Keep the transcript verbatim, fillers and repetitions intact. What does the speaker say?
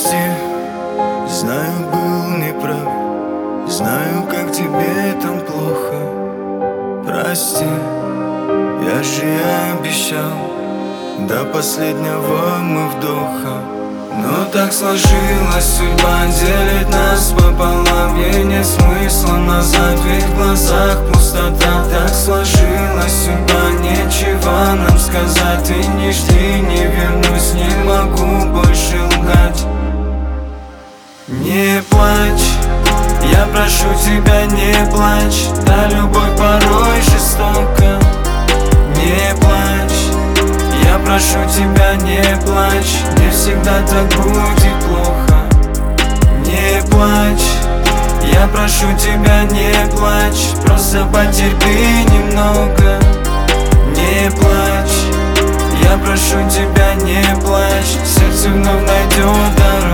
Прости, знаю, был неправ, знаю, как тебе там плохо. Прости, я же обещал до последнего мы вдоха. Но так сложилась судьба, делит нас пополам. Ей нет смысла назад, ведь в глазах пустота. Так сложилась судьба, нечего нам сказать. Ты не жди, не вернусь, не могу больше лгать. Не плачь, я прошу тебя, не плачь. Да, любовь порой жестока. Не плачь, я прошу тебя, не плачь. Не всегда так будет плохо. Не плачь, я прошу тебя, не плачь. Просто потерпи немного. Не плачь, я прошу тебя, не плачь. Сердце вновь найдет дорогу.